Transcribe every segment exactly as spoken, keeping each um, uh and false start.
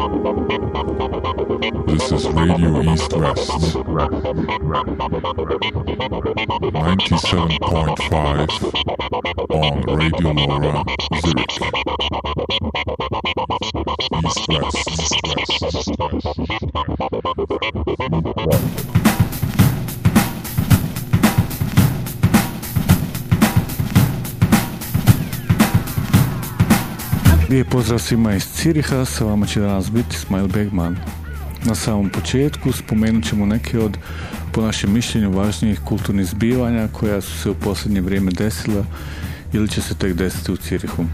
This is Radio East West, ninety-seven point five on Radio LoRa, Zurich. East West, East West, East West, East West. Lijep pozdrav svima iz Ciriha, sa vama će danas biti Ismail Begman. Na samom početku spomenut ćemo neke od, po našem mišljenju, važnijih kulturnih zbivanja koja su se u posljednje vrijeme desila ili će se tek desiti u Cirihu.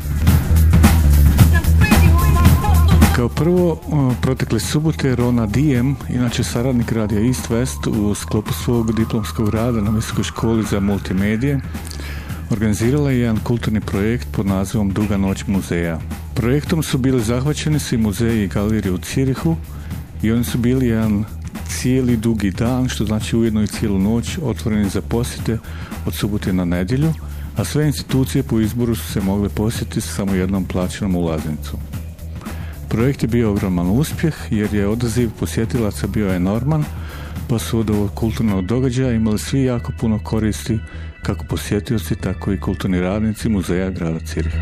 Kao prvo, protekle subote Rona Diem, inače saradnik radija East West, u sklopu svog diplomskog rada na Visokoj školi za multimedije, organizirala je jedan kulturni projekt pod nazivom Duga noć muzeja. Projektom su bili zahvaćeni svi muzeji i galerije u Cirihu i oni su bili jedan cijeli dugi dan, što znači ujedno i cijelu noć, otvoreni za posjete od subote na nedjelju, a sve institucije po izboru su se mogle posjetiti sa samo jednom plaćenom ulaznicom. Projekt je bio ogroman uspjeh jer je odaziv posjetilaca bio enorman, pa su od ovog kulturnog događaja imali svi jako puno koristi, kako posjetioci, tako i kulturni radnici muzeja grada Ciriha.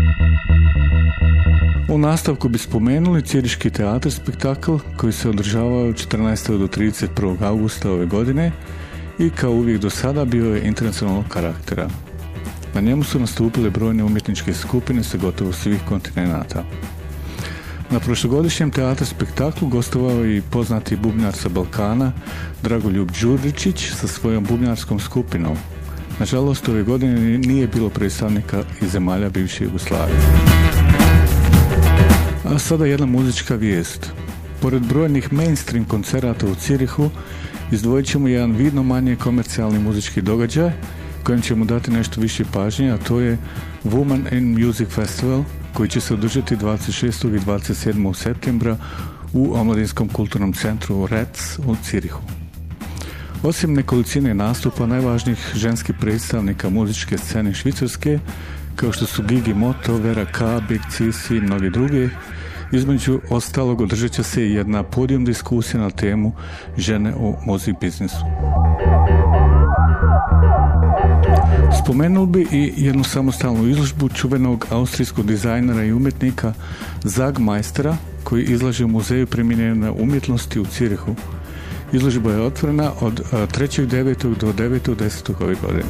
U nastavku bi spomenuli Ciriški teatr spektakl koji se održavao od četrnaestog do trideset prvog augusta ove godine i kao uvijek do sada bio je internacionalnog karaktera. Na njemu su nastupile brojne umjetničke skupine sa gotovo svih kontinenata. Na prošlogodišnjem teatru spektaklu gostovao je i poznati bubnjar sa Balkana Dragoljub Đuričić sa svojom bubnjarskom skupinom. Nažalost, ove godine nije bilo predstavnika iz zemalja bivše Jugoslavije. A sada jedna muzička vijest. Pored brojnih mainstream koncerata u Cirihu, izdvojit ćemo jedan vidno manje komercijalni muzički događaj kojem ćemo dati nešto više pažnje, a to je Women in Music Festival, koji će se održati dvadeset šestog i dvadeset sedmog septembra u Omladinskom kulturnom centru Rec u Cirihu. Osim nekolicine nastupa najvažnijih ženskih predstavnika muzičke scene Švicarske, kao što su Gigi Moto, Vera K, Big Cici i mnogi drugi, između ostalog održat će se i jedna podijum diskusija na temu žene u muzik biznisu. Spomenuo bi i jednu samostalnu izložbu čuvenog austrijskog dizajnera i umjetnika Zagmeistera, koji izlaže u muzeju primijenjene umjetnosti u Cirihu. Izložba je otvorena od trećeg devetog do devetog desetog ove godine.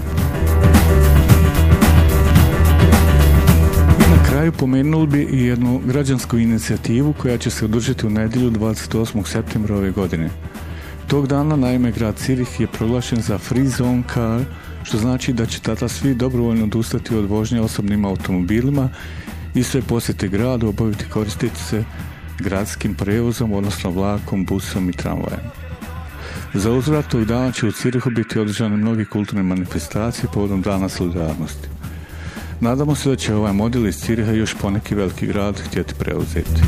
I na kraju pomenuli bi i jednu građansku inicijativu koja će se održati u nedjelju dvadeset osmog septembra ove godine. Tog dana, naime, grad Cirih je proglašen za Free Zone Car, što znači da će tada svi dobrovoljno odustati od vožnje osobnim automobilima i sve posjete gradu obaviti koristiti se gradskim prevozom, odnosno vlakom, busom i tramvajem. Za uzvrat tog dana će u Cirihu biti održane mnoge kulturne manifestacije povodom Dana solidarnosti. Nadamo se da će ovaj model iz Ciriha još poneki veliki grad htjeti preuzeti.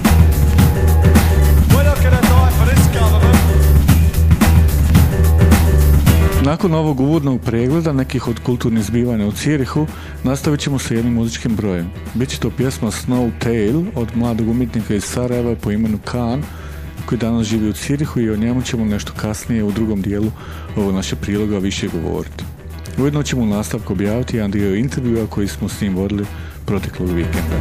Nakon ovog uvodnog pregleda nekih od kulturnih zbivanja u Cirihu, nastavit ćemo sa jednim muzičkim brojem. Biće to pjesma Snow Tale od mladog umjetnika iz Sarajeva po imenu Khan, koji danas živi u Cirihu, i o njemu ćemo nešto kasnije u drugom dijelu ovog naše priloga više govoriti. Ujedno ćemo u nastavku objaviti jedan dio intervjua koji smo s njim vodili proteklog vikenda.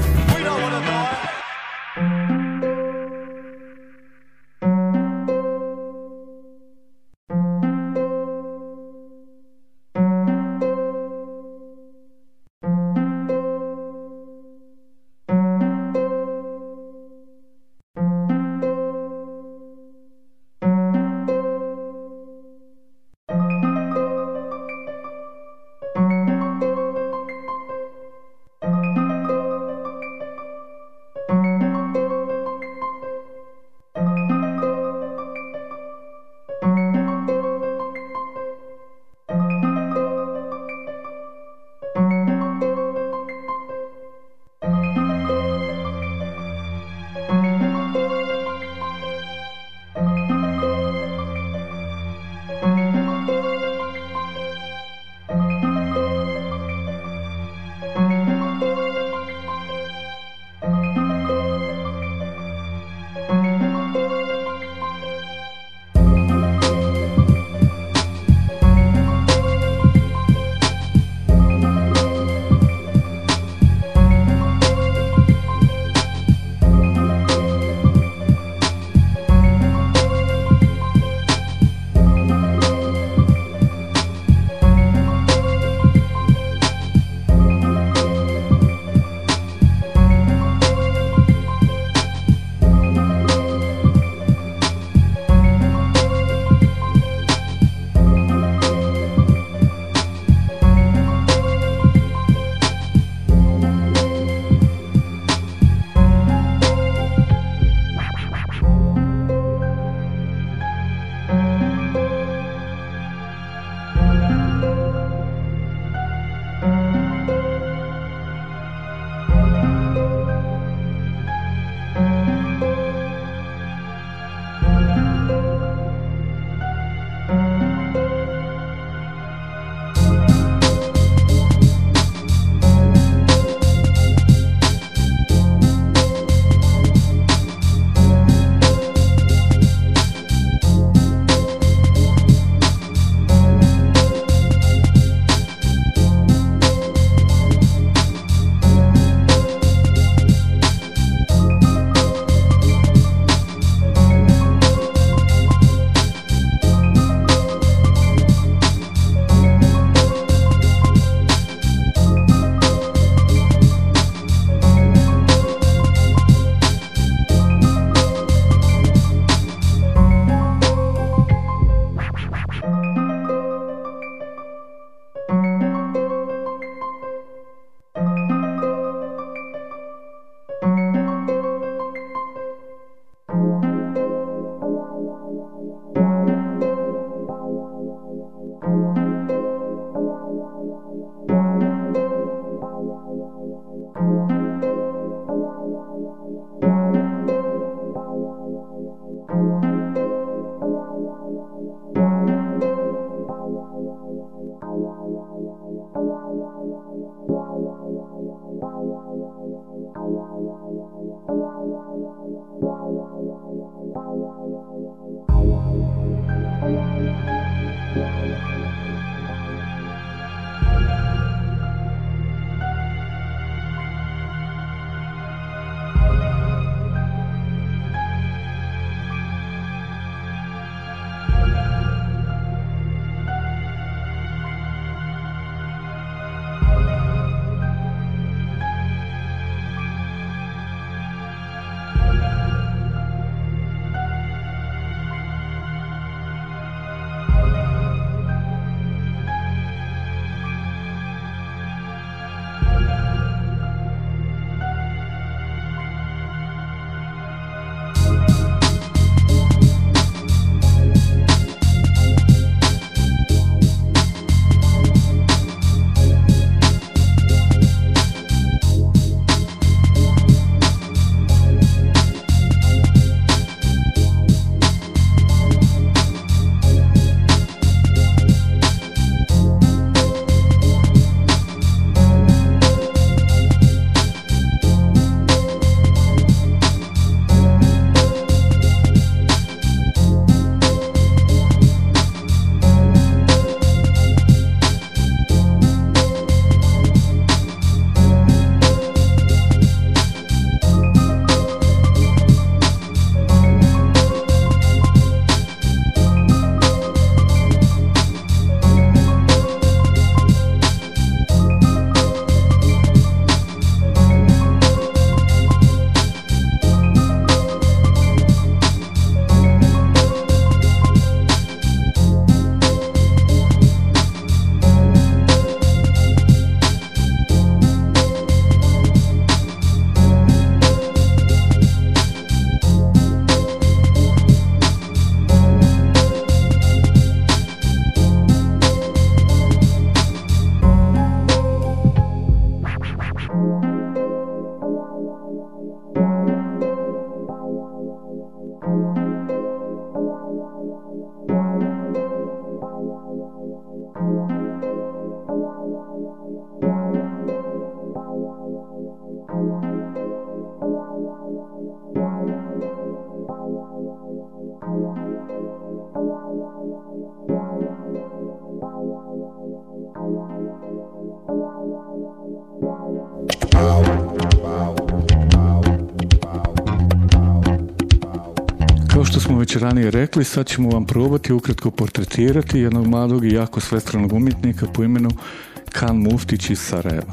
Kao što smo već ranije rekli, sad ćemo vam probati ukratko portretirati jednog mladog i jako svestranog umjetnika po imenu Kan Muftić iz Sarajeva.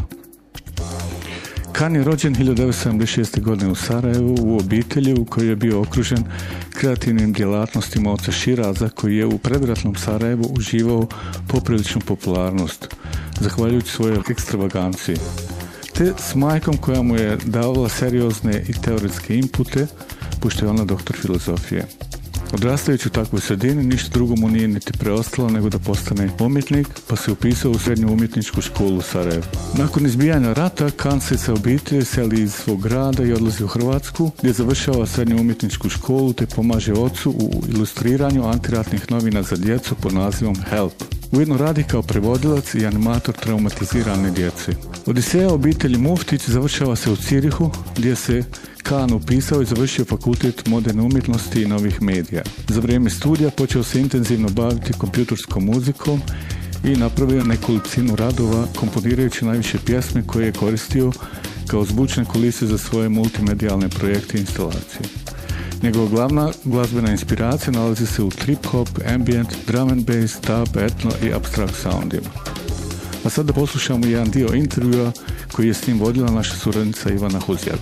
Kan je rođen hiljadu devetsto sedamdeset šeste. godine u Sarajevu u obitelji u kojoj je bio okružen kreativnim djelatnostima oca Širaza, koji je u predratnom Sarajevu uživao popriličnu popularnost, zahvaljujući svojoj ekstravaganciji, te s majkom koja mu je davala seriozne i teoretske inpute, pošto je ona doktor filozofije. Odrastajući u takvoj sredini, ništa drugo mu nije niti preostalo nego da postane umjetnik, pa se upisao u srednju umjetničku školu u Sarajevu. Nakon izbijanja rata, Kan se sa obitelji seli iz svog grada i odlazi u Hrvatsku, gdje završava srednju umjetničku školu te pomaže ocu u ilustriranju antiratnih novina za djecu pod nazivom Help. Ujedno radi kao prevodilac i animator traumatizirane djece. Odiseja obitelji Muftić završava se u Cirihu, gdje se Kan upisao i završio fakultet moderne umjetnosti i novih medija. Za vrijeme studija počeo se intenzivno baviti kompjuterskom muzikom i napravio nekolicinu radova, komponirajući najviše pjesme koje je koristio kao zvučne kulise za svoje multimedijalne projekte i instalacije. Njegova glavna glazbena inspiracija nalazi se u trip-hop, ambient, drum and bass, dub, etno i abstract soundima. A sada poslušamo jedan dio intervjua koji je s njim vodila naša suradnica Ivana Huzjak.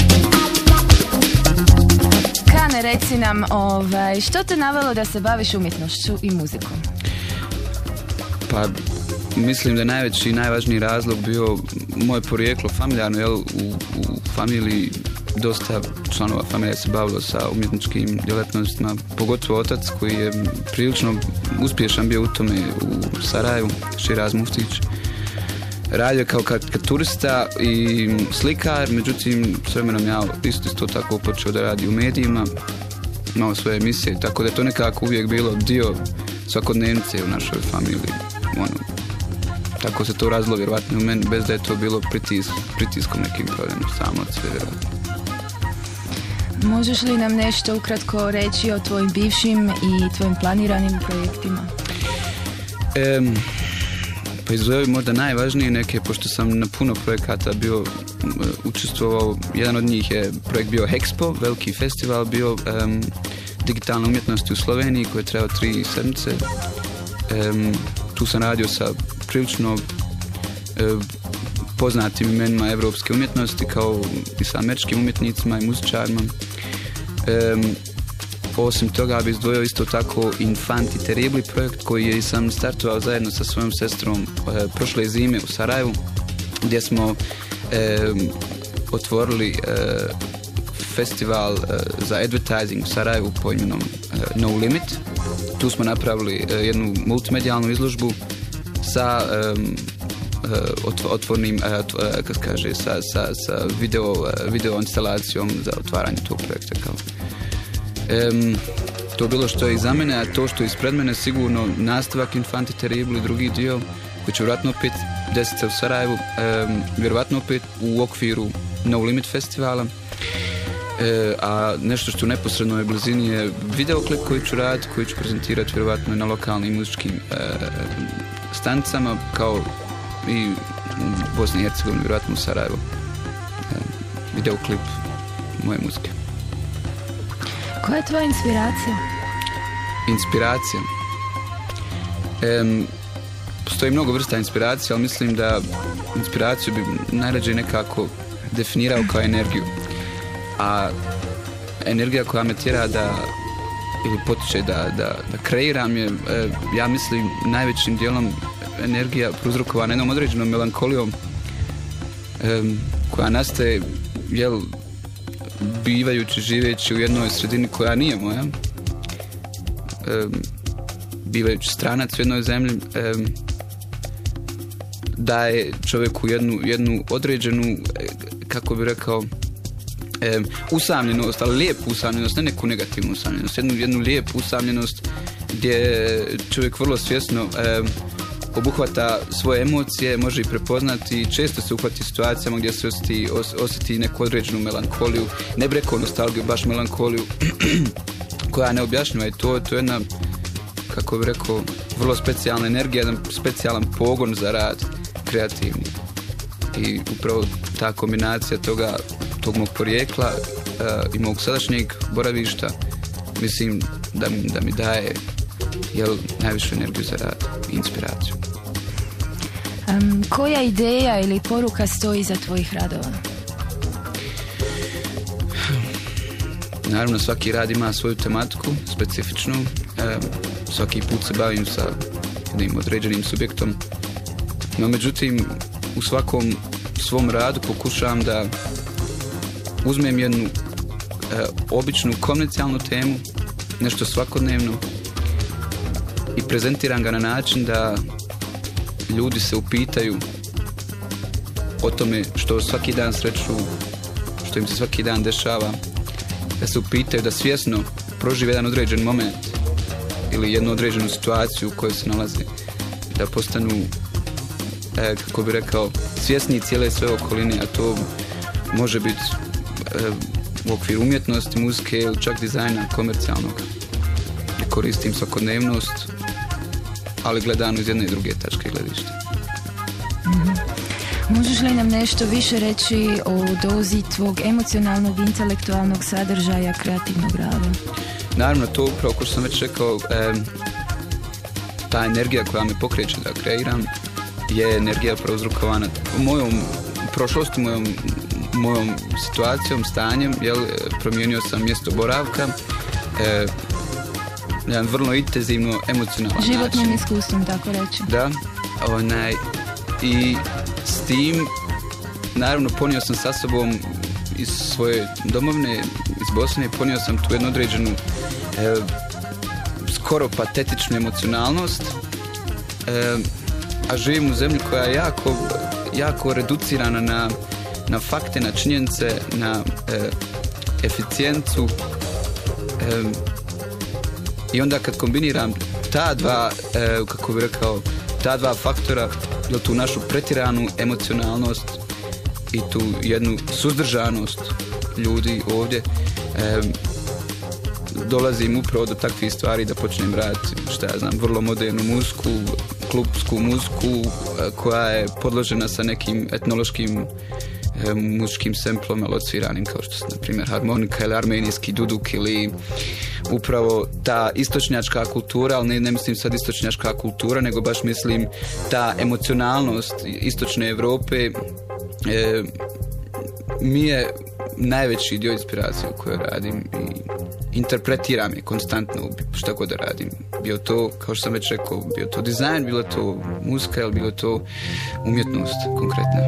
Kane, reci nam, ovaj, što te navelo da se baviš umjetnošću i muzikom? Pa, mislim da je najveći i najvažniji razlog bio moje porijeklo familijarno, jel, u, u familiji dosta članova familije se bavilo sa umjetničkim djelatnostima, pogotovo otac koji je prilično uspješan bio u tome u Sarajevu, Širaz Muftić. Radio kao karikaturista i slikar, međutim s vremenom ja isto, isto tako počeo da radi u medijima, imao svoje emisije, tako da je to nekako uvijek bilo dio svakodnevnice u našoj familiji. Ono, tako se to razvilo vjerovatno u meni, bez da je to bilo pritis, pritiskom nekim problemom, samo od sve vjerovatno. Možeš li nam nešto ukratko reći o tvojim bivšim i tvojim planiranim projektima? Um, Pa izuzevi možda najvažnije neke, pošto sam na puno projekata bio uh, učestvovao. Jedan od njih je projekt bio Hexpo, veliki festival bio um, digitalne umjetnosti u Sloveniji koji je trajao tri sedmice. Um, tu sam radio sa prilično uh, poznatim imenima evropske umjetnosti, kao i sa američkim umjetnicima i muzičarima. Um, Osim toga bi izdvojio isto tako Infanti Terribli projekt koji je sam startovao zajedno sa svojom sestrom e, prošle zime u Sarajevu, gdje smo e, otvorili e, festival e, za advertising u Sarajevu po imenom e, No Limit. Tu smo napravili e, jednu multimedijalnu izložbu sa e, otvornim, e, kako kaže, sa, sa, sa video, video instalacijom za otvaranje tog projekta. Kao. Um, to bilo što je iza mene, a to što je ispred mene sigurno nastavak Infanti Terribli, drugi dio koji će vjerojatno opet desiti se u Sarajevu, um, vjerojatno opet u okviru No Limit festivala, uh, a nešto što u neposrednoj blizini je videoklip koji ću raditi, koji ću prezentirati vjerojatno na lokalnim muzičkim uh, stanicama, kao i u Bosni i Hercegovini, vjerojatno u Sarajevu. Uh, videoklip moje muzike. Koja je tvoja inspiracija? Inspiracija? Um, postoji mnogo vrsta inspiracije, ali mislim da inspiraciju bi najrađe nekako definirao kao energiju. A energija koja me tjera da, ili potiče da, da, da kreiram je, ja mislim, najvećim dijelom energija prouzrokovana jednom određenom melankolijom um, koja nastaje, jel, bivajući, živeći u jednoj sredini koja nije moja, um, bivajući stranac u jednoj zemlji, um, daje čovjeku jednu, jednu određenu, kako bi rekao, um, usamljenost, ali lijepu usamljenost, ne neku negativnu usamljenost, jednu, jednu lijepu usamljenost gdje čovjek vrlo svjesno um, obuhvata svoje emocije, može ih prepoznati i često se uhvati situacijama gdje se osjeti, os, osjeti neku određenu melankoliju, ne bi rekao nostalgiju, baš melankoliju koja ne objašnjava i to, to je jedna, kako bi rekao, vrlo specijalna energija, jedan specijalan pogon za rad kreativni. I upravo ta kombinacija toga, tog mog porijekla uh, i mog sadašnjeg boravišta, mislim da, da mi daje, jel, najvišu energiju za rad i inspiraciju. Um, koja ideja ili poruka stoji iza tvojih radova? Naravno, svaki rad ima svoju tematiku, specifičnu. E, svaki put se bavim sa jednim određenim subjektom. No, međutim, u svakom svom radu pokušavam da uzmem jednu e, običnu komercijalnu temu, nešto svakodnevno, i prezentiram ga na način da ljudi se upitaju o tome što svaki dan sreću, što im se svaki dan dešava, da se upitaju, da svjesno prožive jedan određen moment ili jednu određenu situaciju u kojoj se nalaze, da postanu, e, kako bi rekao, svjesni cijele sve okoline, a to može biti e, u okviru umjetnosti, muzike ili čak dizajna komercijalnog. Koristim svakodnevnost, ali gledano iz jedne i druge tačke gledišta. Mm-hmm. Možeš li nam nešto više reći o dozi tvog emocionalnog, intelektualnog sadržaja kreativnog rada? Naravno, to upravo, kao što sam već rekao, e, ta energija koja me pokreće da kreiram je energija prouzrokovana mojom prošlosti, mojom, mojom situacijom, stanjem, jel, promijenio sam mjesto boravka, e, jedan vrlo intenzivno emocionalan način. Životnim iskustvom, tako reći. Da, onaj, i s tim naravno ponio sam sa sobom iz svoje domovine, iz Bosne, ponio sam tu jednu određenu e, skoro patetičnu emocionalnost, e, a živim u zemlji koja je jako, jako reducirana na, na fakte, na činjenice, na e, eficijencu. E, I onda kad kombiniram ta dva, e, kako bih rekao, ta dva faktora, ili tu našu pretiranu emocionalnost i tu jednu suzdržanost ljudi ovdje, e, dolazim upravo do takvih stvari da počnem raditi, šta ja znam, vrlo modernu muziku, klubsku muziku koja je podložena sa nekim etnološkim e, muzičkim semplom, ali odsviranim kao što su, na primjer, harmonika ili armenijski duduk ili upravo ta istočnjačka kultura, ali ne, ne mislim sad istočnjačka kultura, nego baš mislim ta emocionalnost istočne Europe e, mi je najveći dio inspiracije u kojoj radim i interpretiram je konstantno šta god da radim. Bio to, kao što sam već rekao, bio to dizajn, bilo to muzika ili bilo to umjetnost konkretna.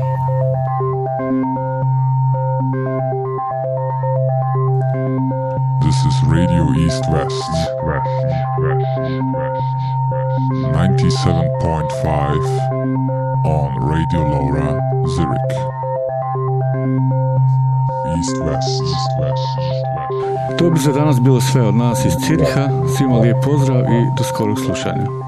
This is Radio East West, West, West, West, West. ninety-seven point five on Radio Laura Zurich. East West, East West, East West. To bi za danas bilo sve od nas iz Ciriha. Svima lijep pozdrav i do skorog slušanja.